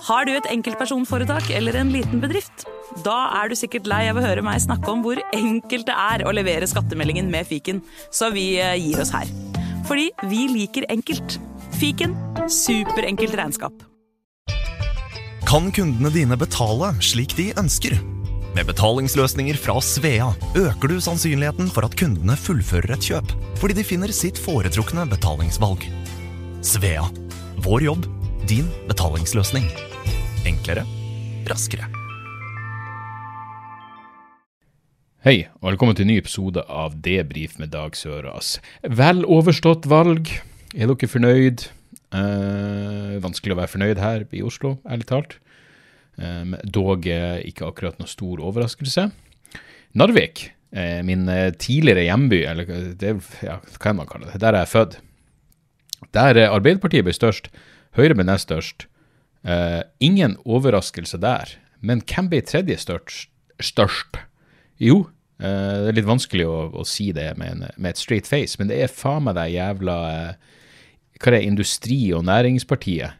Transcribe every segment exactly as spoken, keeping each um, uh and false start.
Har du et enkeltpersonforetak eller en liten bedrift? Da er du sikkert lei av å høre meg snakke om hvor enkelt det er å levere skattemeldingen med Fiken, så vi gir oss her. Fordi vi liker enkelt. Fiken, superenkelt regnskap. Kan kundene dine betale slik de ønsker? Med betalingsløsninger fra Svea øker du sannsynligheten for at kundene fullfører et kjøp, fordi de finner sitt foretrukne betalingsvalg. Svea. Vår jobb, din betalingsløsning. Enklere, raskere. Hei, og velkommen til en ny episode av Debrief med Dag Sørås. Vel overstått valg. Er dere fornøyd? Eh, vanskelig å være fornøyd her i Oslo, ærlig talt. Eh, dog ikke akkurat noe stor overraskelse. Narvik, eh, min tidligere hjemby, eller det, ja, hva kan man kalle det? Der er jeg født. Der Arbeiderpartiet ble størst, Høyre ble nest størst. Uh, ingen overraskelse der. Men hvem ble tredje størst? størst? Jo, uh, det er litt vanskelig å, å si det med, en, med et straight face, men det er faen meg det jævla uh, hva er det, Industri- og Næringspartiet.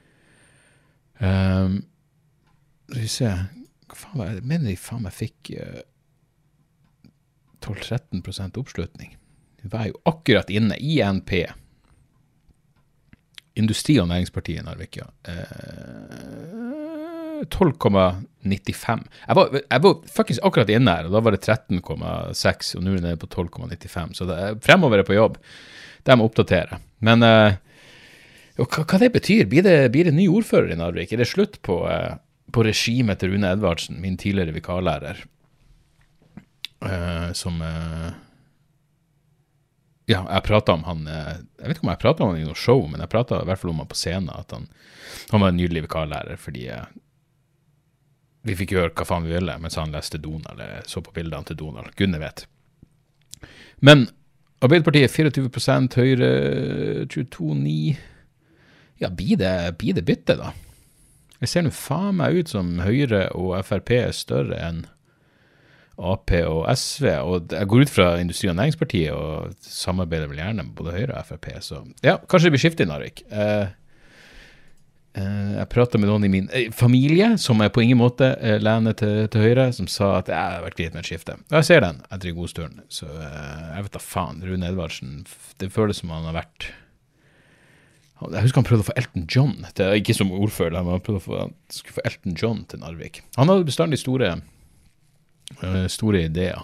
Um, skal vi se, hva faen var det? Jeg mener de faen meg fikk uh, tolv til tretten prosent oppslutning. Det var jo akkurat inne i N P. Industri- og Næringspartiet i Narvik, ja. Eh, tolv komma nittifem. Jeg var, jeg var faktisk akkurat inne her, og da var det tretten komma seks, og nå er det nede på tolv komma nittifem. Så det er fremover er på jobb. Det må oppdatere. Men eh, hva, hva det betyr? Blir det, blir det ny ordfører i Narvik? Er det slutt på, eh, på regimet til Rune Edvardsen, min tidligere vikarlærer, eh, som... Eh, Ja, jeg pratet om han, jeg vet ikke om jeg pratet om han i noe show, men jeg pratet i hvert fall om han på scenen, at han, han var en nydelig vikarlærer, fordi vi fikk høre hva faen vi ville, mens han leste Donald, eller så på bildene til Donald, Gunne vet. Men Arbeiderpartiet tjuefire prosent, Høyre tjueto komma ni, ja, blir det, blir det bytte da? Jeg ser nå faen meg ut som Høyre og F R P er større enn A P og S V, og jeg går ut fra Industri- og Næringspartiet og samarbeider vel gjerne med både Høyre og F R P, så ja, kanskje det blir skifte i Narvik. Eh, eh, jeg pratet med noen i min eh, familie, som er på ingen måte eh, lene til, til Høyre, som sa at jeg har vært greit med et skifte. Og jeg ser den etter en god stund, så eh, jeg vet da faen, Rune Edvardsen, det føles som han har vært... Jeg husker han prøvde å få Elton John, til, ikke som ordfører, men han prøvde å få, han skulle få Elton John til Narvik. Han hadde bestandig store... store ideer.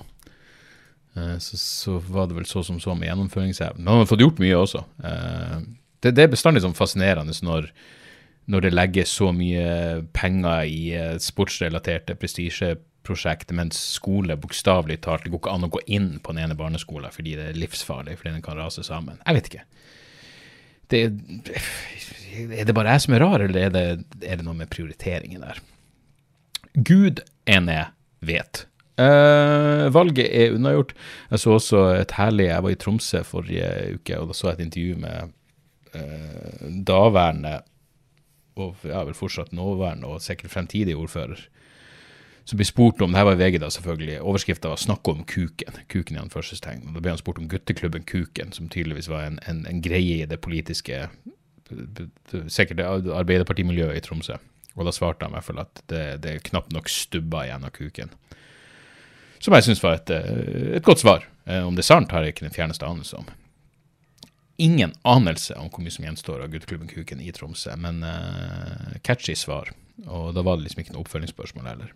Så, så var det vel så som så med gjennomføringsevnen. Men han har fått gjort mye også. Det, det er bestandig sånn fascinerende når, når det legges så mye penger i sportsrelaterte prestisjeprosjekt, mens skole bokstavelig talt, det går ikke an å gå inn på den ene barneskolen fordi det er livsfarlig, fordi den kan rase sammen. Jeg vet ikke. Det, er det bare jeg som er rar, eller er det, er det noe med prioriteringen der? Gud ene vet. Uh, valget er unnagjort. Jeg så også et herlig, jeg var i Tromsø forrige uke, og da så jeg et intervju med uh, daværende, og ja, vel fortsatt nåværende, og sikkert fremtidig ordfører, som ble spurt om, det her var i V G da selvfølgelig, overskriften var snakk om kuken, kuken i anførselstegn, og da ble han spurt om gutteklubben Kuken, som tydeligvis var en, en, en greie i det politiske, sikkert det arbeiderpartimiljøet i Tromsø, og da svarte han i hvert fall at det, det er knapt nok stubba igjen av kuken. Som jeg synes var et, et godt svar. Om det er sant har jeg ikke den fjerneste anelse om. Ingen anelse om hvor mye som gjenstår av gutteklubben Kuken i Tromsø, men uh, catchy svar. Og da var det liksom ikke noe oppfølgingsspørsmål heller.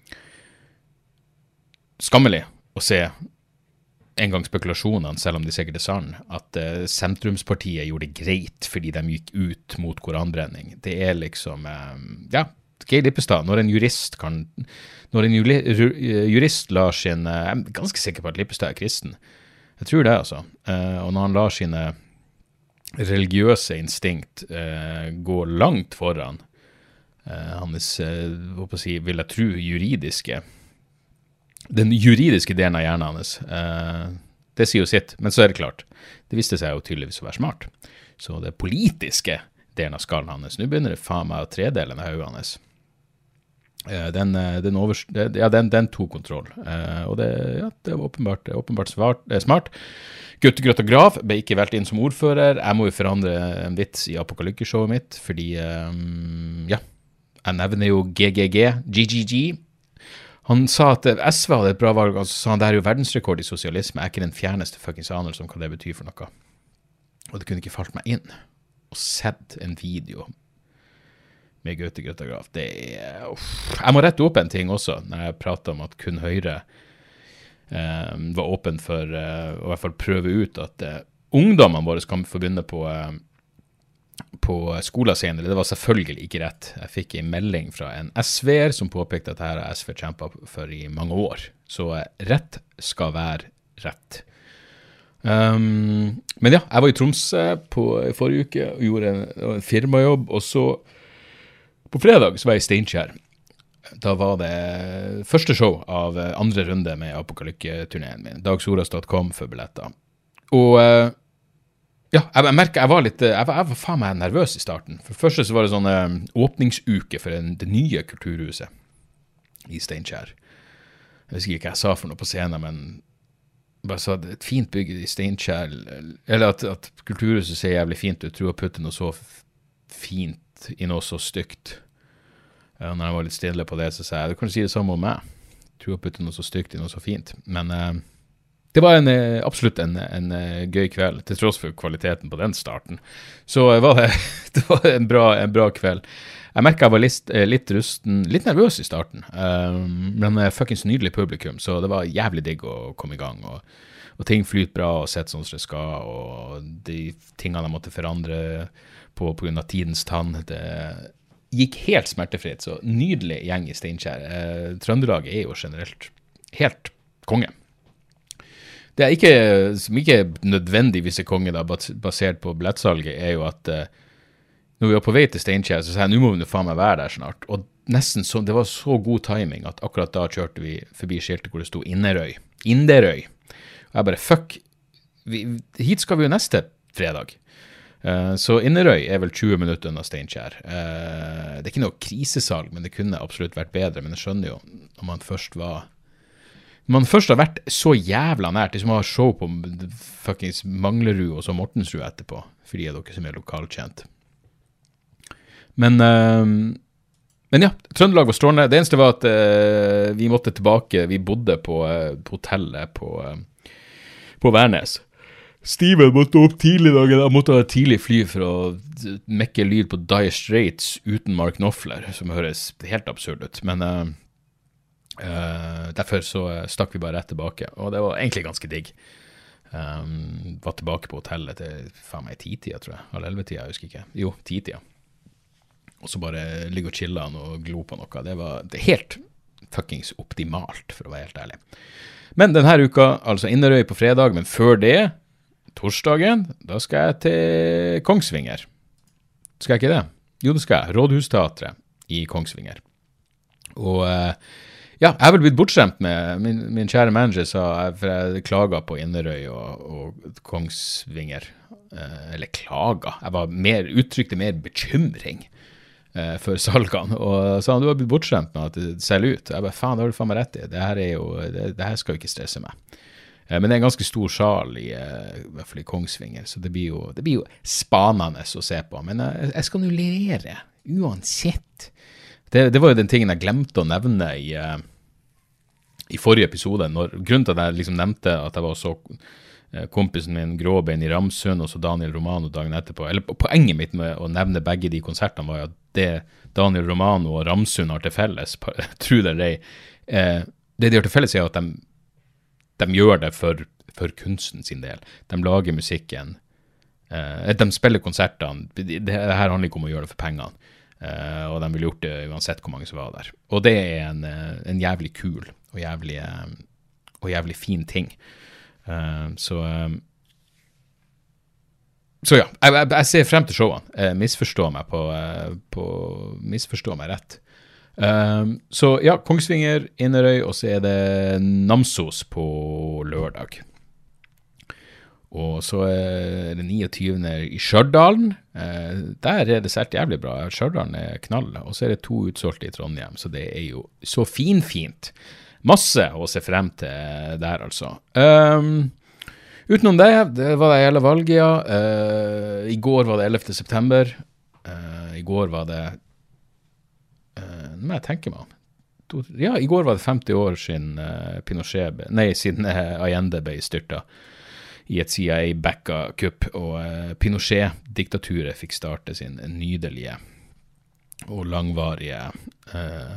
Skammelig å se en gang spekulasjonene, selv om de sikkert er sann, at uh, sentrumspartiet gjorde det greit fordi de gikk ut mot koranbrenning. Det er liksom, um, ja, Geir Lippestad, når en jurist kan, når en jurist lar sin, jeg er ganske sikker på at Lippestad er kristen, jeg tror det altså, og når han lar sine religiøse instinkt gå langt foran hans, hva si, vil jeg tro, juridiske, den juridiske delen av hjernen hans, det sier jo sitt, men så er det klart, det viste seg jo tydeligvis å være smart, så det politiske delen av skallen hans, nå begynner det faen meg å tredele med høyene hans. Den, den, over, ja, den, den tog kontroll, og det, ja, det var åpenbart, åpenbart svart, smart. Gutte, Grøtt og Grav ble ikke valgt inn som ordfører. Jeg må jo forandre en vits i Apokalykke-showet mitt, fordi, um, ja, Jeg nevner jo G G G, G G G. Han sa at S V hadde et bra valg, og så sa han det er jo verdensrekord i sosialisme, jeg er ikke den fjerneste fuckings anelse om hva det betyr for noe. Og det kunne ikke falt meg inn og sett en video med Gaute Grøtta Grav. Det er, uff. Jeg må rette opp en ting også, når jeg prater om at kun Høyre eh, var åpen for eh, å i hvert fall prøve ut at eh, ungdommene våre kan få begynne på eh, på skolen senere. Det var selvfølgelig ikke rett. Jeg fikk en melding fra en S V-er som påpekte at dette har S V kjempet for i mange år. Så rett skal være rett. Um, men ja, jeg var i Tromsø på forrige uke og gjorde en, en firmajobb, og så på fredag så var jeg i Steinkjer. Da var det første show av andre runde med Apokalykke-turneen min. dagsoras punktum com for billetter. Og ja, jeg, jeg merket, jeg var litt, jeg var, jeg var faen meg nervøs i starten. For det første så var det sånn eh, åpningsuke for en, det nye kulturhuset i Steinkjer. Jeg vet ikke hva jeg sa for noe på scenen, men bare sa et fint bygg i Steinkjer, eller at, at kulturhuset ser jævlig fint ut, tror jeg putte noe så fint i noe så stygt. Ja, når jeg var litt stille på det, så sa jeg, du kan si det samme om meg. Tror jeg putte noe så stygt i noe så fint. Men eh, det var en, absolutt en, en gøy kveld, til tross for kvaliteten på den starten. Så var det, det var en bra, en bra kveld. Jeg merket jeg var litt, litt rusten, litt nervøs i starten, um, men fucking nydelig publikum, så det var jævlig digg å komme i gang, og, og ting flyter bra og sett sånn som det skal, og de tingene jeg måtte forandre på, på grunn av tidens tann, det gikk helt smertefritt, så nydelig gjeng i Steinkjer. Eh, Trøndelag er jo generelt helt konge. Det er ikke, som ikke nødvendigvis er konge da, basert på billettsalget, er jo at uh, når vi var på vei til Steinkjer, så sa jeg, nå må vi faen meg være der snart. Og nesten så, det var så god timing at akkurat da kjørte vi forbi skiltet hvor det stod Inderøy. Inderøy. Og jeg bare, fuck, vi, hit skal vi jo neste fredag. Uh, så Inderøy er vel tjue minutter unna Steinkjer. Uh, det er ikke noe krisesalg, men det kunne absolutt vært bedre. Men jeg skjønner jo, når man først var man først har vært så jævla nært, liksom å ha show på fuckings Manglerud og så Mortensrud etterpå, for de er dere som er lokalkjent. Men, uh, men ja, Trøndelag var strålende. Det eneste var at uh, vi måtte tilbake, vi bodde på uh, hotellet på, uh, på Værnes. Steven måtte opp tidlig i dagen, han måtte ha tidlig fly for å mekke lyd på Dire Straits uten Mark Knopfler, som høres helt absurd ut, men... Uh, Uh, derfor så stakk vi bare rett tilbake, og det var egentlig ganske digg. Um, var tilbake på hotellet til faen meg ti-tida, tror jeg, eller elleve-tida, jeg husker ikke. Jo, ti-tida. Og så bare ligge og chille han og glo på noe. Det var det helt fuckings optimalt, for å være helt ærlig. Men denne uka, altså Inderøy på fredag, men før det, torsdagen, da skal jeg til Kongsvinger. Skal jeg ikke det? Jo, det skal jeg. Rådhusteatret i Kongsvinger. Og... Uh, Ja, jeg har vel blitt bortskjemt med, min, min kjære manager sa, for jeg klaget på Inderøy og, og Kongsvinger, eh, eller klaget, jeg var mer, uttrykte mer bekymring eh, for salgene, og sa han, du har blitt bortskjemt med at det selger ut. Jeg bare, faen, det har du faen meg rett i, det her er jo, det, det her skal jo ikke stresse meg. Eh, men det er en ganske stor sal i, eh, i hvert fall i Kongsvinger, så det blir jo, det blir jo spanende å se på, men jeg, jeg skal nå levere, uansett. Det, det var jo den tingen jeg glemte å nevne i... Eh, i forrige episode, når, grunnen til at jeg liksom nevnte at jeg var så eh, kompisen min Gråbein i Ramsund, og så Daniel Romano dagen etterpå, eller poenget mitt med å nevne begge de konsertene var jo at det Daniel Romano og Ramsund har til felles, tro det eller ei, eh, det de har til felles er at de, de gjør det for, for kunsten sin del. De lager musikken, eh, de spiller konsertene, det, det her handler ikke om å gjøre det for pengene, eh, og de ville gjort det uansett hvor mange som var der. Og det er en, en jævlig kul og jævlig, og jævlig fin ting. Uh, så, um, så ja, jeg, jeg, jeg ser frem til showene. Uh, misforstå meg på, uh, på misforstå meg rett. Uh, så ja, Kongsvinger, Inderøy, og så er det Namsos på lørdag. Og så er det niogtyvende i Stjørdalen. Uh, der er det svært jævlig bra. Stjørdalen er knall, og så er det to utsolgte i Trondheim, så det er jo så fin-fint. Masse å se frem til der, altså. Um, utenom det, det var det hele valget, ja. Uh, I går var det ellevte september. Uh, I går var det men jeg tenker meg om. Ja, i går var det femti år siden uh, Pinochet, nei, siden uh, Allende ble styrta i et C I A-backa kupp, og uh, Pinochet-diktaturet fikk starte sin nydelige og langvarige uh,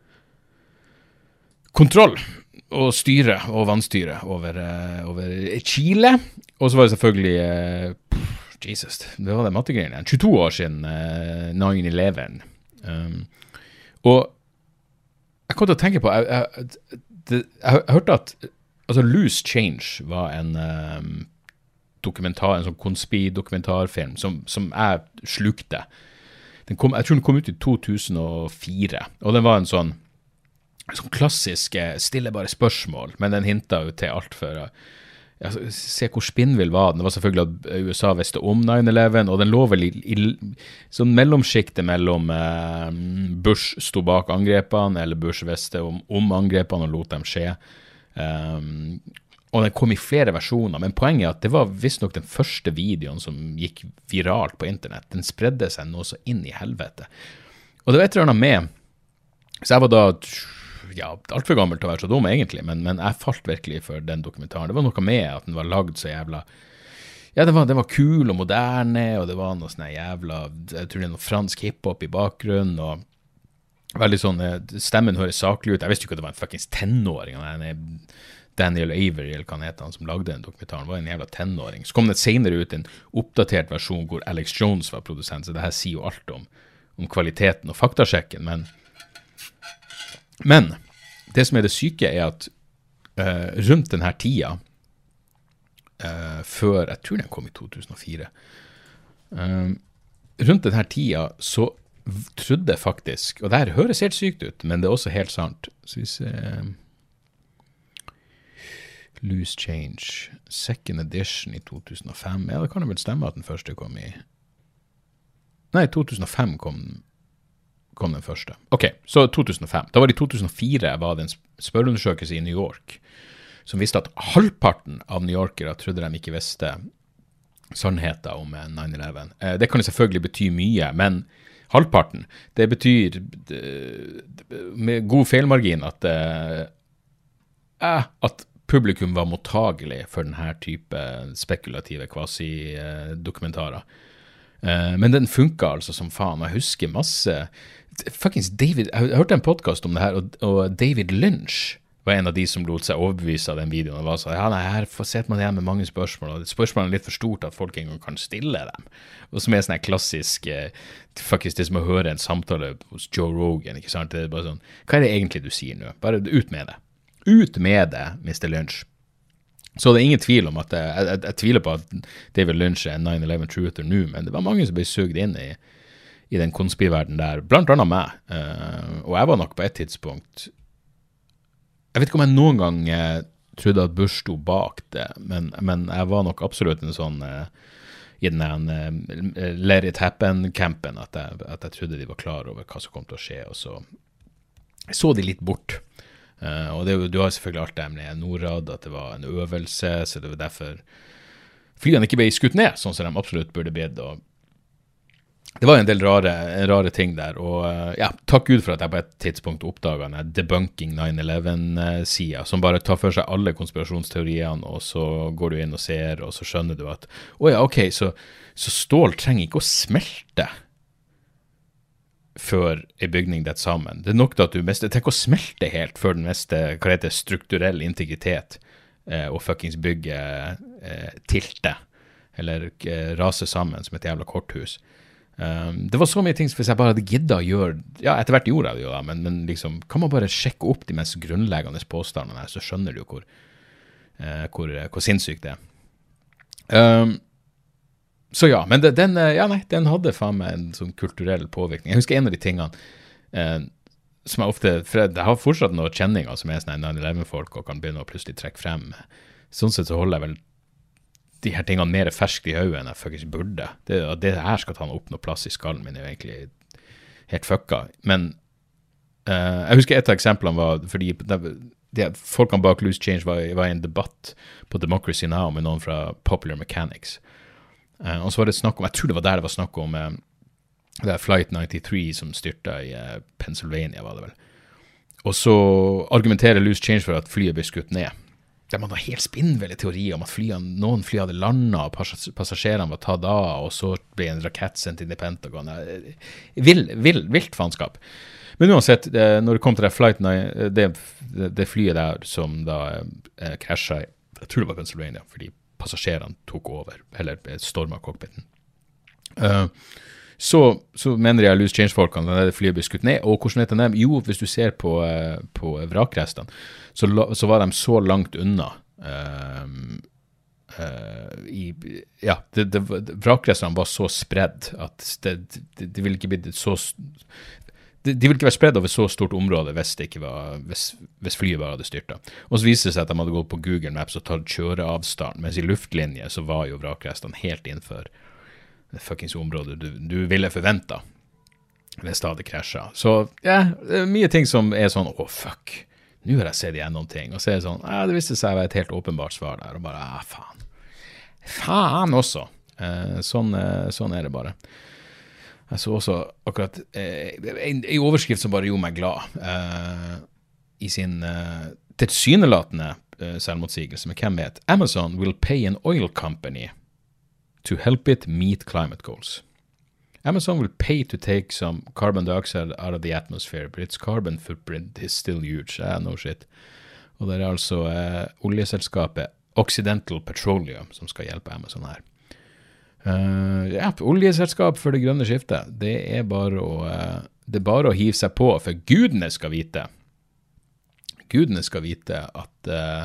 kontroll og styre og vannstyre over, uh, over Chile. Og så var det selvfølgelig uh, pff, Jesus, det var det mattegreiene igjen. tjueto år siden uh, nine eleven. Um, og jeg kom til å tenke på, jeg, jeg, det, jeg, jeg hørte at altså Loose Change var en um, dokumentar, en sånn konspi-dokumentarfilm som, som jeg slukte. Den kom, jeg tror den kom ut i to tusen og fire, og den var en sånn, en sånn klassisk stillebare spørsmål, men den hintet jo til alt for ja, se hvor spinnvill var den. Det var selvfølgelig at U S A visste om nine eleven, og den lå vel i, i sånn mellomskiktet mellom eh, Bush stod bak angrepene, eller Bush visste om, om angrepene og lot dem skje. Um, og den kom i flere versjoner, men poenget er at det var visst nok den første videoen som gikk viralt på internett. Den spredde seg nå så inn i helvete. Og det var et eller annet med, så jeg var da ja, alt for gammel til å være så dum egentlig, men, men jeg falt virkelig for den dokumentaren. Det var noe med at den var lagd så jævla, ja, den var, den var kul og moderne, og det var noe sånn jævla, jeg tror det er noe fransk hiphop i bakgrunnen, og veldig sånn, stemmen høres saklig ut. Jeg visste jo ikke at det var en fucking tenåring, Daniel Avery, eller hva han heter, han som lagde den dokumentaren, var en jævla tenåring. Så kom det senere ut en oppdatert versjon hvor Alex Jones var produsent, så det her sier jo alt om, om kvaliteten og faktasjekken, men Men det som er det syke er at uh, rundt denne tida, uh, før, jeg tror den kom i to tusen og fire, uh, rundt denne tida så trodde jeg faktisk, og det her høres helt sykt ut, men det er også helt sant, så vi ser, uh, Loose Change, second edition i to tusen og fem, ja, det kan jo vel stemme at den første kom i, nei, to tusen og fem kom den, kom den første. Ok, så to tusen og fem. Da var det i to tusen og fire var det en spørreundersøkelse i New York som visste at halvparten av New Yorkere trodde de ikke visste sannheten om nine eleven. Det kan jo selvfølgelig bety mye, men halvparten, det betyr med god feilmargin at, at publikum var mottagelig for denne type spekulative quasi-dokumentarer. Men den funket altså som faen. Jeg husker masse fuckings David, jeg hørte en podcast om det her, og, og David Lynch var en av de som lot seg overbevise av den videoen, og var så, ja, nei, her setter man igjen med mange spørsmål, og spørsmålene er litt for stort at folk en gang kan stille dem, og som er sånn her klassisk, faktisk det som å høre en samtale hos Joe Rogan, ikke sant, det er bare sånn, hva er det egentlig du sier nå? Bare ut med det. Ut med det, mister Lynch. Så det er ingen tvil om at, jeg, jeg, jeg tviler på at David Lynch er en nine eleven truther nå, men det var mange som ble sugd inn i i den konspiverdenen der, blant annet meg. Uh, og jeg var nok på et tidspunkt, jeg vet ikke om jeg noen gang uh, trodde at Bush stod bak det, men, men jeg var nok absolutt en sånn, uh, i den uh, let it happen-campen, at jeg, at jeg trodde de var klar over hva som kom til å skje, og så så de litt bort. Uh, og det, du har selvfølgelig alt det med NORAD, at det var en øvelse, så det var derfor flyene ikke ble skutt ned, sånn som de absolutt burde blitt, og det var en del rare, rare ting der, og ja, takk Gud for at jeg på et tidspunkt oppdaget denne debunking nine eleven-sida, som bare tar for seg alle konspirasjonsteoriene, og så går du inn og ser, og så skjønner du at, å ja, ok, så, så stål trenger ikke å smelte før en bygning detter sammen. Det er nok til at du mest, det trenger ikke å smelte helt før den meste, hva heter det, strukturell integritet, eh, og fuckings bygge eh, tilte, eller eh, rase sammen som et jævla korthus. Um, det var så mye ting, hvis jeg bare hadde giddet å gjøre, ja, etter hvert gjorde jeg det jo da, men, men liksom, kan man bare sjekke opp de mest grunnleggende påstandene her, så skjønner du jo hvor, uh, hvor, hvor sinnssykt det er. Um, så ja, men det, den, ja, nei, den hadde faen meg en sånn kulturell påvirkning. Jeg husker en av de tingene, uh, som jeg ofte, for jeg har fortsatt noen kjenninger som er sånn nine eleven-folk, og kan begynne å plutselig trekke frem. Sånn sett så holder jeg vel de her tingene mer ferskt i hodet enn jeg faktisk burde. Det, det her skal ta opp noe plass i skallen min, er jo egentlig helt fucka. Men uh, jeg husker et av eksemplene var, fordi de, de, folkene bak Loose Change var, var i en debatt på Democracy Now! Med noen fra Popular Mechanics. Uh, og så var det snakk om, jeg tror det var der det var snakk om, uh, det er Flight nittiotre som styrta i uh, Pennsylvania, var det vel. Og så argumenterer Loose Change for at flyet ble skutt ned. Det var helt spinnvelle teori om at flyene, noen fly hadde landet, og pass- passasjerene var tatt av, og så ble en rakett sendt inn i Pentagon. Vill, vill, vilt fanskap. Men uansett, når det kom til det, flight, det, det flyet der som da eh, krasjet, jeg tror det var Pennsylvania, fordi passasjerene tok over, eller stormet cockpiten. Uh, så, så mener jeg Loose Change-folkene, da det flyet ble skutt ned, og hvordan vet de det? Jo, hvis du ser på, uh, på vrakrestene, så, så var de så langt unna, uh, uh, i, ja, det, det, vrakrestene var så spredd, at det, det, det ville ikke bli så... De, de ville ikke være spredd over så stort område hvis, det ikke var, hvis, hvis flyet bare hadde styrtet. Og så viste det seg at de hadde gått på Google Maps og tatt kjøreavstand, mens i luftlinje så var jo vrakrestene helt innenfor det fuckings området du, du ville forvente hvis det hadde krasjet. Så ja, det er mye ting som er sånn, åh fuck, nå har jeg sett igjen noen ting, og så er det sånn, ja, det viste seg å være et helt åpenbart svar der, og bare, ja, faen. Faen også. Eh, sånn, eh, sånn er det bare. Jeg så også akkurat eh, en, en overskrift som bare gjorde meg glad eh, i sin eh, tilsynelatende eh, selvmotsigelse, med hvem vet. Amazon will pay an oil company to help it meet climate goals. Amazon will pay to take some carbon dioxide out of the atmosphere, but its carbon footprint is still huge. Yeah, no shit. Og det er altså eh, oljeselskapet Occidental Petroleum som skal hjelpe Amazon her. Uh, ja, oljeselskap for det grønne skiftet, det er bare å uh, det er bare å hive seg på, for gudene skal vite gudene skal vite at uh,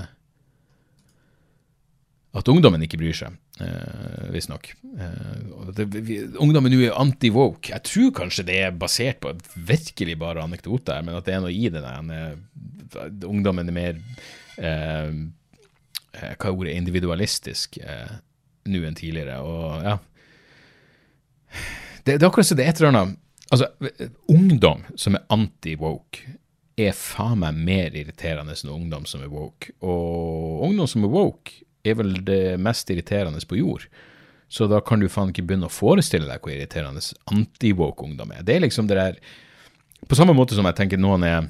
at ungdommen ikke bryr seg, uh, visst nok. Uh, det, vi, ungdommen nå er anti-woke. Jeg tror kanskje det er basert på virkelig bare anekdoter, men at det er noe i det der. Uh, ungdommen er mer uh, hva er ordet, individualistisk uh, nå enn tidligere, og ja. Det, det er akkurat så det er et eller annet, altså, ungdom som er anti-woke er faen meg mer irriterende enn ungdom som er woke, og ungdom som er woke er vel det mest irriterende på jord, så da kan du faen ikke begynne å forestille deg hvor irriterende anti-woke ungdom er. Det er liksom det der, på samme måte som jeg tenker noen er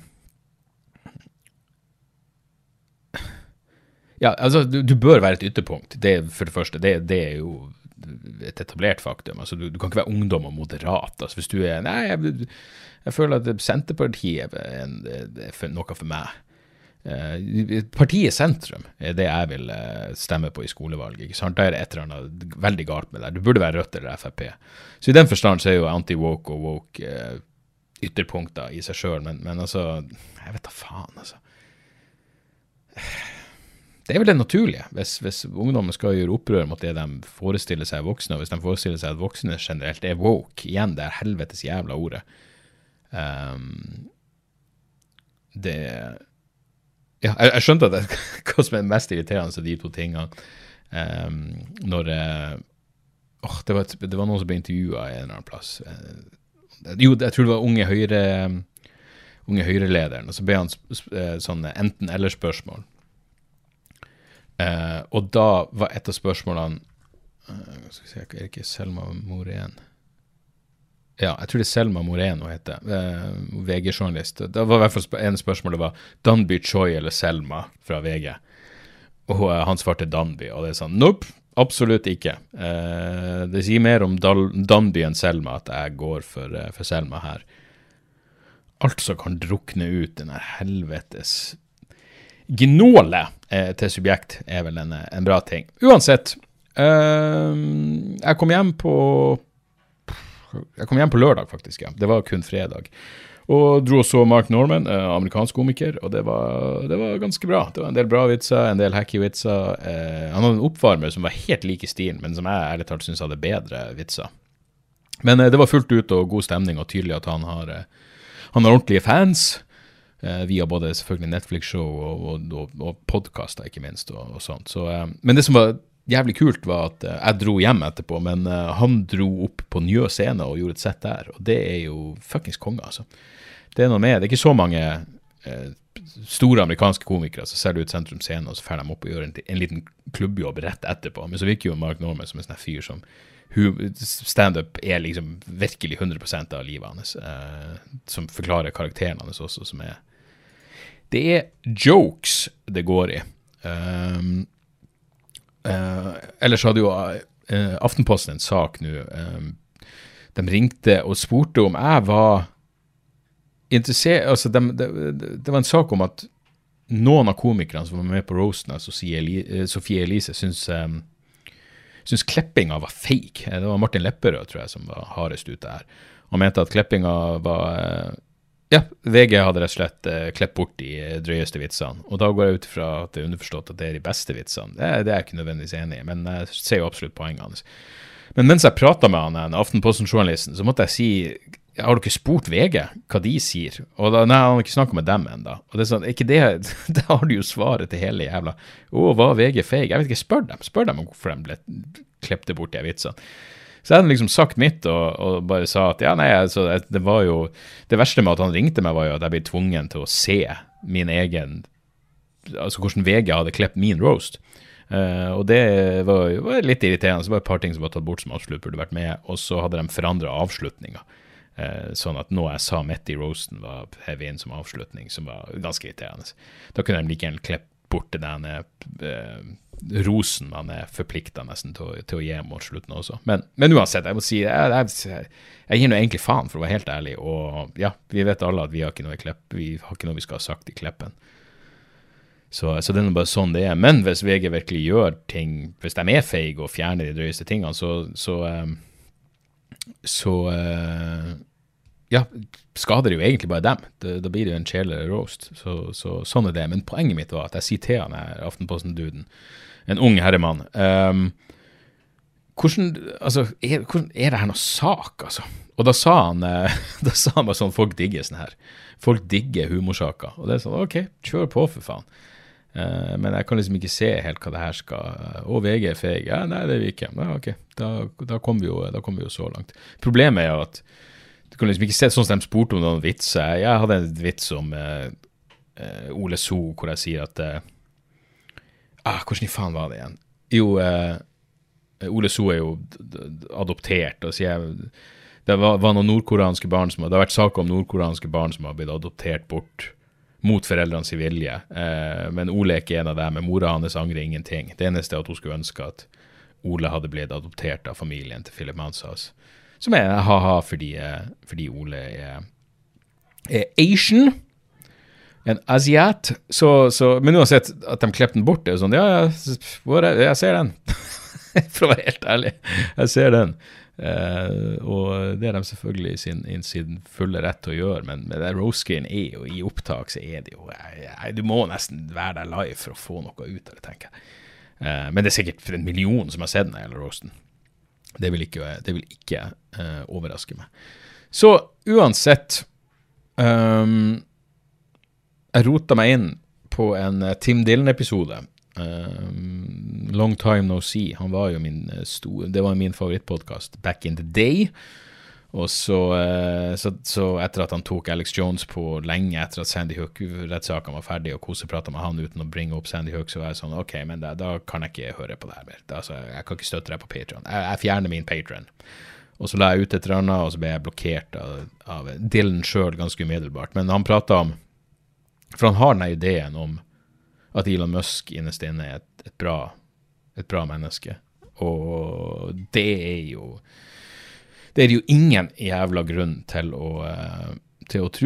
ja, altså, du, du bør være et ytterpunkt, det for det første, det, det er jo et etablert faktum, altså, du, du kan ikke være ungdom og moderat, altså, hvis du er, nei, jeg, jeg føler at Senterpartiet er, en, er for, noe for meg. Eh, partiet sentrum er det jeg vil eh, stemme på i skolevalget, ikke sant? Da er det et eller annet veldig galt med det, du burde være Rødt eller F R P. Så i den forstand så er jo anti-woke og woke eh, ytterpunkter i seg selv, men, men altså, jeg vet da faen, altså. Det er vel det naturlige, hvis, hvis ungdommen skal gjøre opprør mot det de forestiller seg voksne, og hvis de forestiller seg at voksne generelt er woke, igjen det er helvetes jævla ordet. Um, det, ja, jeg, jeg skjønte at det, hva som er mest irriterende av de to tingene, um, når, uh, oh, det, var, det var noen som ble intervjuet i en eller annen plass. Uh, jo, jeg tror det var unge høyre, unge høyrelederen, og så ble han uh, sånn enten-eller spørsmål. Uh, og da var et av spørsmålene uh, skal vi se, er det ikke Selma Morén? Ja, jeg tror det er Selma Morén hun heter, uh, V G-journalist. Det var i hvert fall en spørsmål, det var Danby Choi eller Selma fra V G. Og uh, han svarte Danby, og det er sånn, nope, absolutt ikke. Uh, det sier mer om Dal Danby enn Selma at jeg går for, uh, for Selma her. Alt som kan drukne ut den her helvetes gnåle eh, til subjekt er vel en, en bra ting. Uansett, eh, jeg kom hjem på jeg kom hjem på lørdag faktisk, ja. Det var kun fredag. Og dro og så Mark Norman, eh, amerikansk komiker, og det var, det var ganske bra. Det var en del bra vitser, en del hacky vitser. Eh, han hadde en oppvarmer som var helt like stilen, men som jeg ærlig talt synes hadde bedre vitser. Men eh, det var fullt ut og god stemning, og tydelig at han har, eh, han har ordentlige fans, Uh, via både selvfølgelig Netflix-show og, og, og, og podcaster, ikke minst, og, og sånt. Så, uh, men det som var jævlig kult var at uh, jeg dro hjem etterpå, men uh, han dro opp på Njø scene og gjorde et sett der, og det er jo fuckings konge, altså. Det er noe med, det er ikke så mange uh, store amerikanske komikere som ser det ut sentrum scene, og så fer de opp og gjør en, en liten klubbjobb rett etterpå, men så virker jo Mark Norman som en sånn fyr som stand-up er liksom virkelig hundre prosent av livet hans, uh, som forklarer karakteren hans også, som er det er jokes det går i. Um, uh, ellers hadde jo uh, Aftenposten en sak nå, um, de ringte og spurte om jeg var interessert, altså de, de, de, det var en sak om at noen av komikerne som var med på roasten, altså Sofie Elise, synes, um, synes Kleppinga var fake. Det var Martin Lepperød, tror jeg, som var hardest ute her. Han mente at Kleppinga var, uh, ja, V G hadde rett og slett uh, klepp bort de drøyeste vitsene, og da går jeg ut fra at det er underforstått at det er de beste vitsene. Det, det er jeg ikke nødvendigvis enig i, men jeg ser jo absolutt poenget hans. Men mens jeg pratet med han, en Aftenposten-journalisten, så måtte jeg si, jeg har dere spurt V G hva de sier? Og da, nei, han har ikke snakket med dem enda. Og det er sånn, ikke det, det har du jo svaret til hele jævla, å, var V G feig? Jeg vet ikke, spør dem, spør dem om hvorfor de ble kleppte bort de vitsene. Så jeg hadde liksom sagt mitt og, og bare sa at, ja, nei, altså, det var jo, det verste med at han ringte meg var jo at jeg ble tvungen til å se min egen, altså hvordan V G hadde klept min roast. Uh, og det var, var litt irriterende, så var det et par ting som var tatt bort som absolutt burde vært med, og så hadde de forandret avslutninger. Uh, sånn at noe jeg sa midt i roasten var heavy inn som avslutning, som var ganske irriterende. Da kunne de like gjerne kleppe bort til denne uh, rosen man er forpliktet nesten til, til å gi mot slutten også. Men, men uansett, jeg må si, jeg, jeg, jeg gir noe egentlig faen, for å være helt ærlig, og ja, vi vet alle at vi har ikke noe i klepp, vi har ikke noe vi skal ha sagt i kleppen. Så, så det er bare sånn det er. Men hvis V G virkelig gjør ting, hvis de er feige og fjerner de drøyeste tingene, så, så, um, så uh, ja, skader det jo egentlig bare dem. Det, da blir det jo en kjedeligere roast. Så, så sånn er det. Men poenget mitt var at jeg sier til han her, Aftenposten-duden, en ung herremann, um, hvordan, altså, er, hvordan er det her noe sak, altså? Og da sa han, uh, da sa han bare sånn, folk digger sånn her. Folk digger humorsaker. Og det er sånn, ok, kjør på for faen. Uh, men jeg kan liksom ikke se helt hva det her skal, og V G er feig, ja, nei, det er vi ikke, ja, ok, da, da kommer vi, kom vi jo så langt. Problemet er jo at du kan liksom ikke se sånn som de spurte om noen vitser. Jeg hadde en vits om uh, uh, Ole So, hvor jeg sier at uh, ah, hvordan i faen var det igjen? Jo, uh, Ole So er jo adoptert, og sier jeg, det var, var noen nordkoreanske barn som, det har vært saker om nordkoreanske barn som har blitt adoptert bort mot foreldrenes vilje, eh, men Ole er ikke en av dem, men mora hans angrer ingenting. Det eneste er at hun skulle ønske at Ole hadde blitt adoptert av familien til Philip Manshaus, som er ha-ha fordi, fordi Ole er, er Asian, en asiat, så, så, men uansett at de kleppte den bort, det er sånn, ja, ja, hvor er, jeg ser den, for å være helt ærlig, jeg ser den. Uh, og det er de selvfølgelig i sin, i sin fulle rett til å gjøre, men med det roast-screen er jo i opptak, så er det jo jeg, jeg, du må nesten være der live for å få noe ut av det, tenker jeg. Uh, men det er sikkert for en million som har sett den hele roasten. Det vil ikke, det vil ikke uh, overraske meg. Så uansett, um, jeg rotet meg inn på en uh, Tim Dillon-episode. Um, Long Time No See, han var jo min stor, det var min favorittpodcast back in the day, og så, uh, så, så etter at han tok Alex Jones på lenge etter at Sandy Hook-rettssaken var ferdig og kosepratet med han uten å bringe opp Sandy Hook, så var jeg sånn, ok, men da, da kan jeg ikke høre på det her mer, da, altså, jeg kan ikke støtte deg på Patreon, jeg, jeg fjerner min Patreon, og så la jeg ut et eller annet, og så ble jeg blokkert av, av Dylan selv ganske umiddelbart, men han pratet om, for han har den ideen om at Elon Musk innerst inne er et, et, bra, et bra menneske. Og det er jo det er jo ingen jævla grunn til å, uh, til å tro.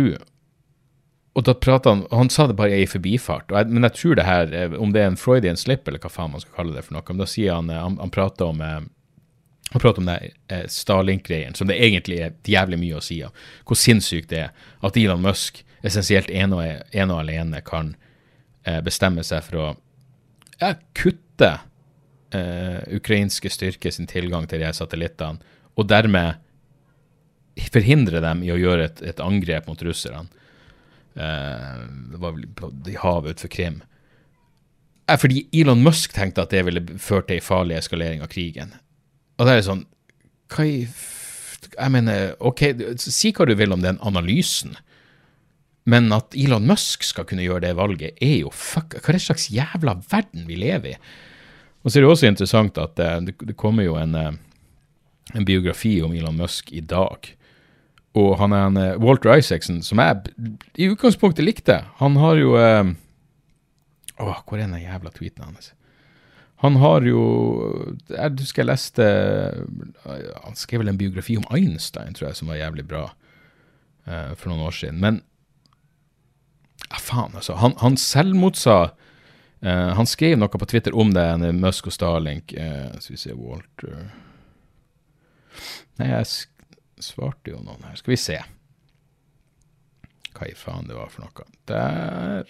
Og da pratet han, han sa det bare i forbifart, og jeg, men jeg tror det her, om det er en Freudian slip, eller hva faen man skal kalle det for noe, men da sier han, han, han prater om uh, han prater om det uh, Starlink-greien, som det egentlig er jævlig mye å si av. Hvor sinnssykt det er at Elon Musk essensielt en og, en og alene kan bestemmer seg for å ja, kutte eh, ukrainske styrker sin tilgang til de satellittene, og dermed forhindre dem i å gjøre et, et angrep mot russerne. Eh, det var vel på de havet utenfor Krim. Eh, fordi Elon Musk tenkte at det ville føre til en farlig eskalering av krigen. Og det er sånn, hva i, jeg mener, ok, si hva du vil om den analysen, men at Elon Musk skal kunne gjøre det valget er jo, fuck, hva er det slags jævla verden vi lever i? Og så er det også interessant at uh, det, det kommer jo en, uh, en biografi om Elon Musk i dag. Og han er en uh, Walter Isaacson, som jeg i utgangspunktet likte. Han har jo... Uh, åh, hvor er den jævla tweeten hans? Han har jo... Jeg husker jeg leste... Uh, han skrev vel en biografi om Einstein, tror jeg, som var jævlig bra uh, for noen år siden. Men... Ja, faen, altså. Han, han selvmotsa... Uh, han skrev noe på Twitter om det, en Musk og Starlink. Uh, så vi ser Walter... Nei, jeg sk- svarte jo noen her. Skal vi se. Hva i faen det var for noe? Der.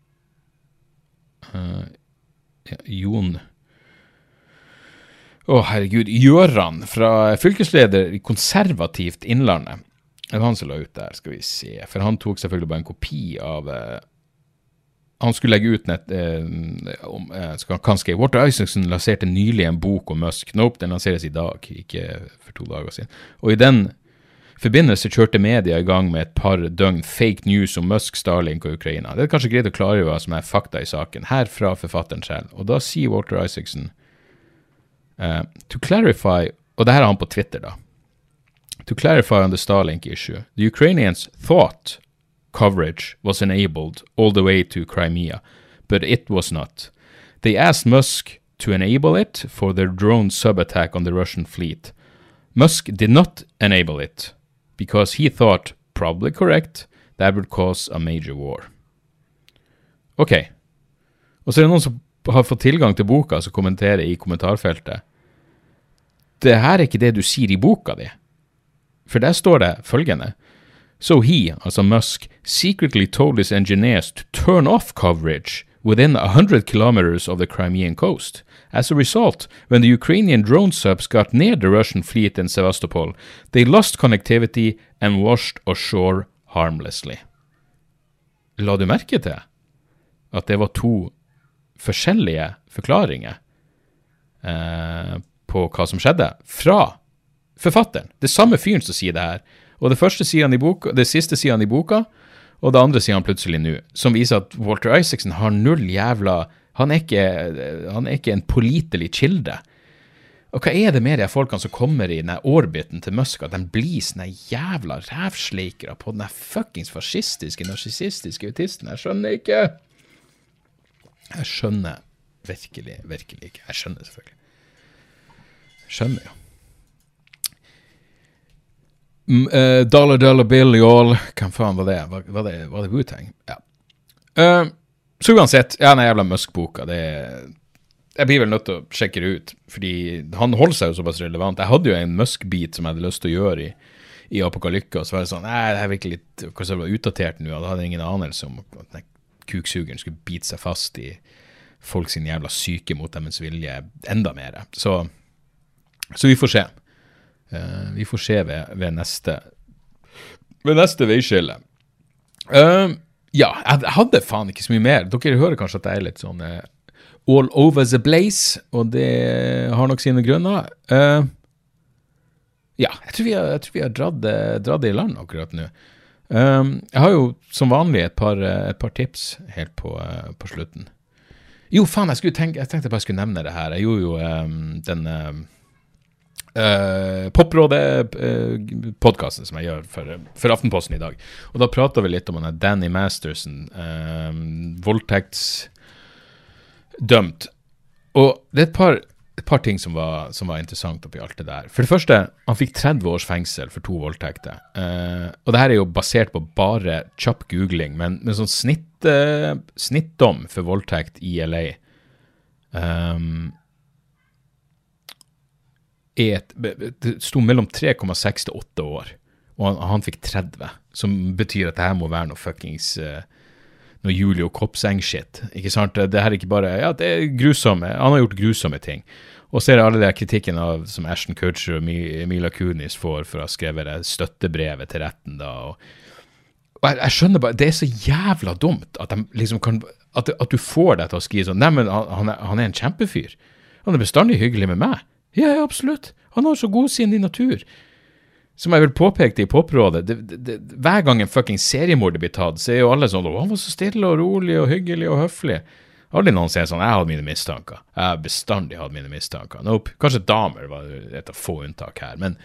Uh, ja, Jon. Å, herregud. Gjøran fra fylkesleder i Konservativt Innlandet. Det var han som la ut der, skal vi se. For han tok selvfølgelig bare en kopi av... Uh, han skulle legge ut nett... Uh, om, uh, skal, kan skrive. Walter Isaacson lanserte nylig en bok om Musk. Nope, den lanseres i dag, ikke for to dager siden. Og i den forbindelse kjørte media i gang med et par døgn fake news om Musk, Starlink og Ukraina. Det er kanskje greit å klargjøre hva som er fakta i saken, her fra forfatteren selv. Og da sier Walter Isaacson, uh, to clarify, og det her er han på Twitter da, to clarify on the Starlink issue, the Ukrainians thought coverage was enabled all the way to Crimea, but it was not. They asked Musk to enable it for their drone sub-attack on the Russian fleet. Musk did not enable it, because he thought, probably correct, that would cause a major war. Ok. Og så er det noen som har fått tilgang til boka, som kommenterer i kommentarfeltet. Det her er ikke det du sier i boka di. For der står det følgende. So he, altså Musk, secretly told his engineers to turn off coverage within one hundred kilometers of the Crimean coast. As a result, when the Ukrainian drone subs got near the Russian fleet in Sevastopol, they lost connectivity and washed ashore harmlessly. La du merke til at det var to forskjellige forklaringer eh, på hva som skjedde fra forfatteren? Det samme fyren som sier det her. Og det første sier han i boka, det siste sier han i boka, og det andre sier han plutselig nå, som viser at Walter Isaacson har null jævla, han er ikke, han er ikke en pålitelig kilde. Og hva er det med de folkene som kommer i denne orbiten til Musk, at de blir sånne jævla rævsleikere på denne fuckings fascistiske, narsissistiske autisten? Jeg skjønner ikke. Jeg skjønner virkelig, virkelig ikke. Jeg skjønner selvfølgelig. Jeg skjønner jo. Mm, uh, dollar, dollar bill, y'all. Hvem faen var det? Var, var det, var det Wu-Tang? Ja. Uh, så uansett, ja, den jævla Musk-boka, det jeg blir vel nødt til å sjekke det ut, fordi han holder seg jo såpass relevant. Jeg hadde jo en Musk-bit som jeg hadde lyst til å gjøre i, i Apokalypka, og så var det sånn, nei, det er virkelig litt, kanskje det var utdatert nå, og da hadde jeg ingen anelse om at den kuksugeren skulle bite seg fast i folk sin jævla syke mot deres vilje enda mer. Så, så vi får se. Uh, vi får se ved, ved neste ved neste veiskille. Uh, ja, jeg hadde faen ikke så mye mer. Dere hører kanskje at jeg er litt sånn uh, all over the place, og det har nok sine grunner. Uh, ja, jeg tror vi har, jeg tror vi har dratt, dratt det i land akkurat nå. Um, jeg har jo som vanlig et par, et par tips helt på, uh, på slutten. Jo, faen, jeg, skulle tenke, jeg tenkte bare jeg skulle nevne det her. Jeg gjorde jo um, den... Um, Uh, Poprådet uh, podcasten som jeg gjør for, for Aftenposten i dag, og da prater vi litt om denne Danny Masterson, uh, voldtektsdømt, og det er et par, et par ting som var, som var interessant oppi alt det der. For det første, han fikk tretti års fengsel for to voldtekter, uh, og det her er jo basert på bare kjapp googling, men med sånn snitt, uh, snittdom for voldtekt i L A um, Et, det stod mellom tre komma seks til åtte år, og han, han fikk tretti, som betyr at det her må være noe fuckings uh, noe Julio Kopseng-shit, ikke sant? Det her er ikke bare, ja, det er grusomme, han har gjort grusomme ting, og så er det alle de kritikken av, som Ashton Kutcher og Mila Kunis får for å ha skrevet det støttebrevet til retten da, og, og jeg, jeg skjønner bare, det er så jævla dumt at, de liksom kan, at, at du får deg til å skrive sånn, nei, men han er, han er en kjempefyr, han er bestandig hyggelig med meg. Ja, ja, absolutt. Han har så god sinn i natur. Som jeg vil påpeke i Poprådet, det, det, det, hver gang en fucking seriemorder blir tatt, så er jo alle sånn, han var så stille og rolig og hyggelig og høflig. Aldri noen sier sånn, jeg hadde mine mistanker. Jeg har bestandig hatt mine mistanker. Nope. Kanskje damer var et av få unntak her, men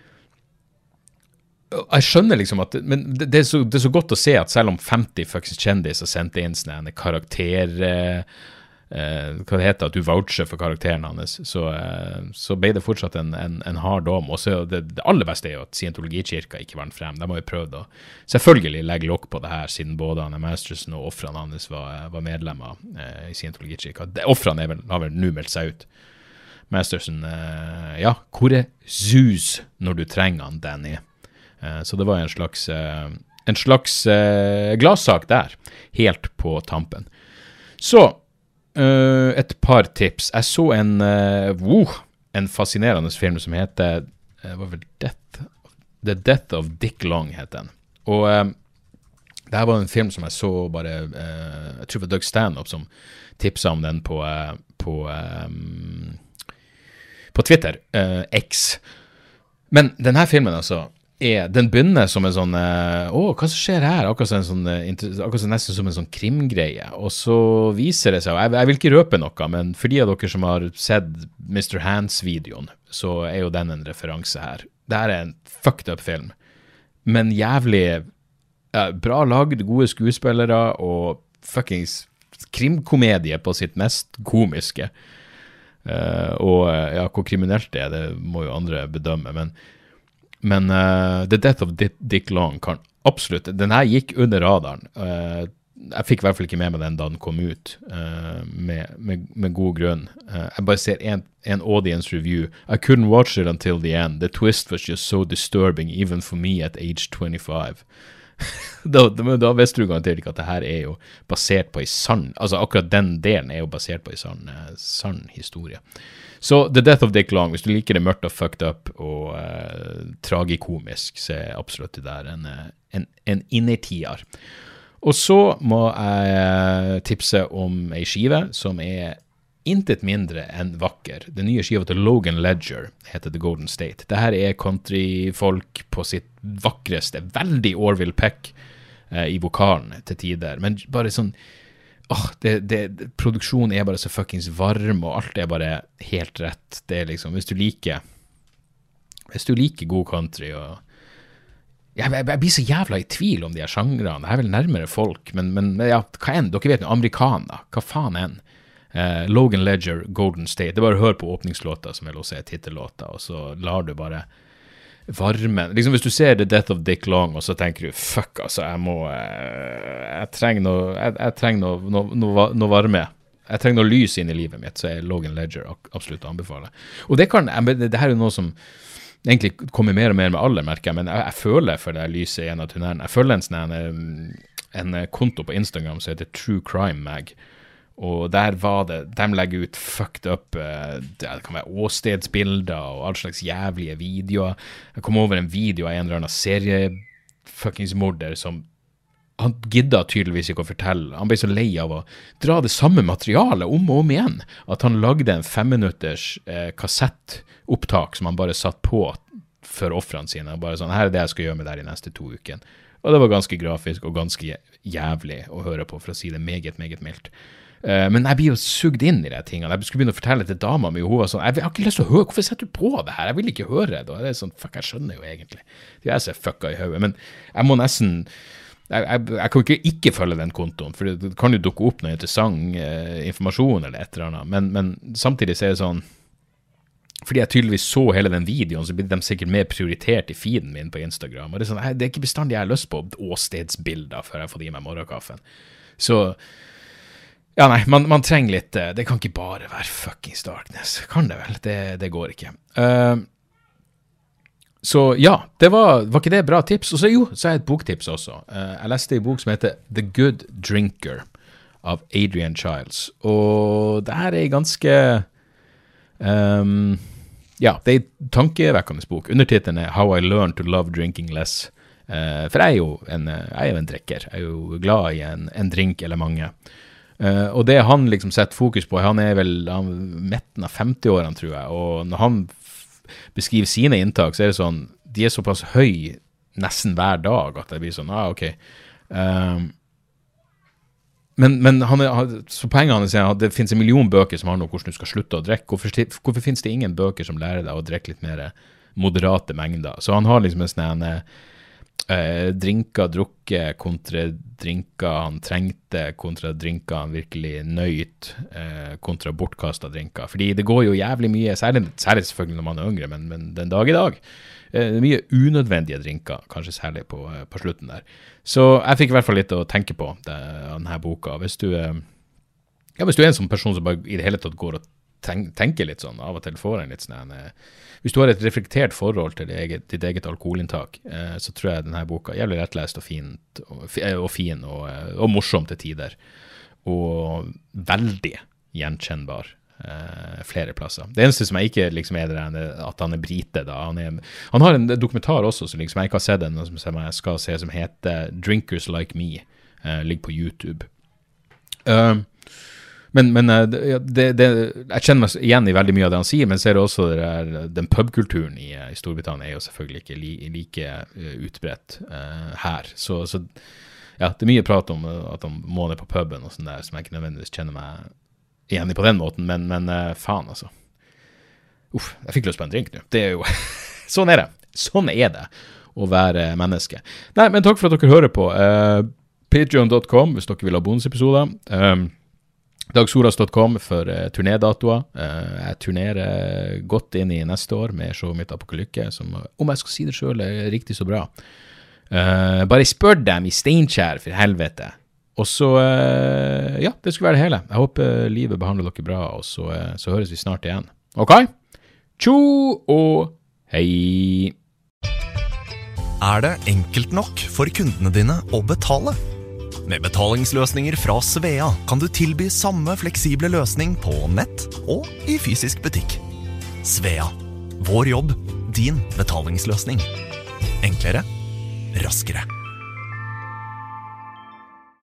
jeg skjønner liksom at men det, det, er så, det er så godt å se at selv om femti faktisk kjendiser sendte inn sånne karakter eh, eh, hva det heter, at du voucher for karakteren hans, så, eh, så ble det fortsatt en, en, en hard dom. Og så det, det aller beste er jo at Scientologikirka ikke vant frem. De har jo prøvd å selvfølgelig legge lokk på det her, siden både Anne Masterson og offrene hans var, var medlemmer eh, i Scientologikirka. Offrene er vel, har vel nå meldt seg ut. Masterson, eh, ja, hvor er Zeus når du trenger han, Danny? Så det var en slags, en slags uh, glassak der, helt på tampen. Så, uh, et par tips. Jeg så en, uh, wow, en fascinerende film som heter, uh, hva var det? Death, The Death of Dick Long, heter den. Og uh, det her var en film som jeg så bare, uh, jeg tror det var Doug Stanhope som tipset om den på, uh, på, um, på Twitter, uh, X. Men denne filmen altså, er, den begynner som en sånn, åh, oh, hva som skjer her? Akkurat, en sånn, akkurat så nesten som en sånn krimgreie. Og så viser det seg, jeg, jeg vil ikke røpe noe, men for de av dere som har sett mister Hands-videoen, så er jo den en referanse her. Det her er en fucked up film, men jævlig ja, bra lagd, gode skuespillere, og fuckings krimkomedie på sitt mest komiske. Uh, og ja, hvor kriminelt det er, det må jo andre bedømme, men Men uh, The Death of Dick, Dick Long kan absolutt, den her gikk under radaren. Uh, jeg fikk i hvert fall ikke med meg den da den kom ut, uh, med, med, med god grunn. Uh, jeg bare ser en, en audience review. I couldn't watch it until the end. The twist was just so disturbing, even for me at age twenty-five. da, da, da visste du garantert ikke at det her er jo basert på en sann, altså akkurat den delen er jo basert på en sann, uh, sann historie. Så The Death of Dick Long, hvis du liker det mørkt og fucked up og uh, tragikomisk, så er absolutt det der en, en, en innertier. Og så må jeg tipse om en skive som er intet mindre enn vakker. Den nye skiva til Logan Ledger heter The Golden State. Dette er countryfolk på sitt vakreste, veldig Orville Peck uh, i vokalen til tider, men bare sånn Åh, det, det, produksjonen er bare så fuckings varm, og alt er bare helt rett. Det er liksom, hvis du liker, hvis du liker god country, og jeg, jeg, jeg blir så jævla i tvil om de her sjangrene. Det er vel nærmere folk, men, men ja, hva enn? Dere vet noe, amerikaner, hva faen enn? Uh, Logan Ledger, Golden State. Det er bare å høre på åpningslåta, som vel også er titellåta, og så lar du bare varmen. Liksom hvis du ser The Death of Dick Long, og så tenker du, fuck, altså, jeg må, jeg trenger noe, jeg, jeg trenger noe, noe, noe, noe varme. Jeg trenger noe lys inn i livet mitt, så er Logan Ledger absolutt å anbefale. Og det kan, det her er noe som egentlig kommer mer og mer med alder, merker jeg, men jeg, jeg føler for det lyset i en av tunnelen. Jeg føler en sånn en, en konto på Instagram som heter True Crime Mag, og der var det, de legger ut fucked up, uh, det kan være åstedsbilder og all slags jævlige videoer. Jeg kom over en video av en eller annen serie-fuckingsmorder som han gidda tydeligvis ikke å fortelle. Han ble så lei av å dra det samme materialet om og om igjen, at han lagde en femminutters uh, kassettopptak som han bare satt på for offrene sine. Bare sånn, her er det jeg skal gjøre med der de neste to ukene. Og det var ganske grafisk og ganske jævlig å høre på, for å si det meget, meget mildt. Uh, men jeg blir jo sugd inn i de tingene. Jeg skulle begynne å fortelle til dama mi, og hun var sånn, jeg har ikke lyst til å høre, hvorfor setter du på det her? Jeg vil ikke høre det. Og det er sånn, fuck, jeg skjønner jo egentlig. Det er så fucka i hodet. Men jeg må nesten, jeg, jeg, jeg kan ikke ikke følge den kontoen, for det kan jo dukke opp noe interessant uh, informasjon eller et eller annet. Men, men samtidig så er det sånn, fordi jeg tydeligvis så hele den videoen, så blir de sikkert mer prioritert i feeden min på Instagram. Og det er sånn, det er ikke bestandig jeg har lyst på åstedsbilder før jeg får i meg morgenkaffen. Så ja, nei, man, man trenger litt, det kan ikke bare være fuckings darkness. Kan det vel? Det, det går ikke. Uh, så ja, det var, var ikke det bra tips? Og så jo, så er et boktips også. Uh, jeg leste en bok som heter The Good Drinker av Adrian Childs. Og det her er ganske, um, ja, det er en tankevekkende bok. Undertitelen er How I Learned to Love Drinking Less. Uh, for jeg er jo en, jeg er jo en drikker. Jeg er jo glad i en, en drink eller mange. Uh, og det han liksom setter fokus på, han er vel han, midten av femti-årene, tror jeg, og når han f- beskriver sine inntak, så er det sånn, de er såpass høy nesten hver dag, at det blir sånn, ah, ok. Um, men, men han er, så poenget hans er at det finnes en million bøker som handler om hvordan du skal slutte å drikke. Hvorfor, hvorfor finnes det ingen bøker som lærer deg å drikke litt mer moderate mengder? Så han har liksom en sånn eh, drinker drukke kontra drinker han trengte, kontra drinker han virkelig nøyt, eh, kontra bortkastet drinker. Fordi det går jo jævlig mye, særlig, særlig selvfølgelig når man er yngre, men, men den dag i dag, eh, det er mye unødvendige drinker, kanskje særlig på, på slutten der. Så jeg fikk i hvert fall litt å tenke på det, denne boka. Hvis du, eh, ja, hvis du er en sånn person som bare i det hele tatt går og tenk, tenker litt sånn, av og til får en litt sånn, eh, hvis du har et reflektert forhold til ditt eget, ditt eget alkoholinntak, eh, så tror jeg denne boka er jævlig rettlest og, fint, og, og fin og, og morsom til tider. Og veldig gjenkjennbar eh, flere plasser. Det eneste som jeg ikke liksom er det er at han er brite da. Han, er, han har en dokumentar også som liksom jeg ikke har sett den, som jeg skal se, som heter Drinkers Like Me. Eh, ligger på YouTube. Um, Men, men det, det, jeg kjenner meg igjen i veldig mye av det han sier, men ser også det der, den pubkulturen i, i Storbritannia er jo selvfølgelig ikke li, like uh, utbredt uh, her. Så, så ja, det er mye prat om at han må ned på puben og sånn der, som jeg ikke nødvendigvis kjenner meg igjen i på den måten, men, men uh, faen altså. Uff, jeg fikk lyst på en drink nå. Det er jo, sånn er det. Sånn er det å være menneske. Nei, men takk for at dere hører på. Uh, Patreon dot com hvis dere vil ha bonusepisoder. Um, Dagsoras dot com for uh, turnédatoer. Uh, jeg turnerer godt inn i neste år med showet mitt Apokalykke, som, om jeg skal si det selv, er riktig så bra. Uh, bare spør dem i Steinkjer, for helvete. Og så, uh, ja, det skulle være det hele. Jeg håper livet behandler dere bra, og så, uh, så høres vi snart igjen. Ok? Tjo og hei! Er det enkelt nok for kundene dine å betale? Med betalingsløsninger fra Svea kan du tilby samme fleksible løsning på nett og i fysisk butikk. Svea. Vår jobb, din betalingsløsning. Enklere, raskere.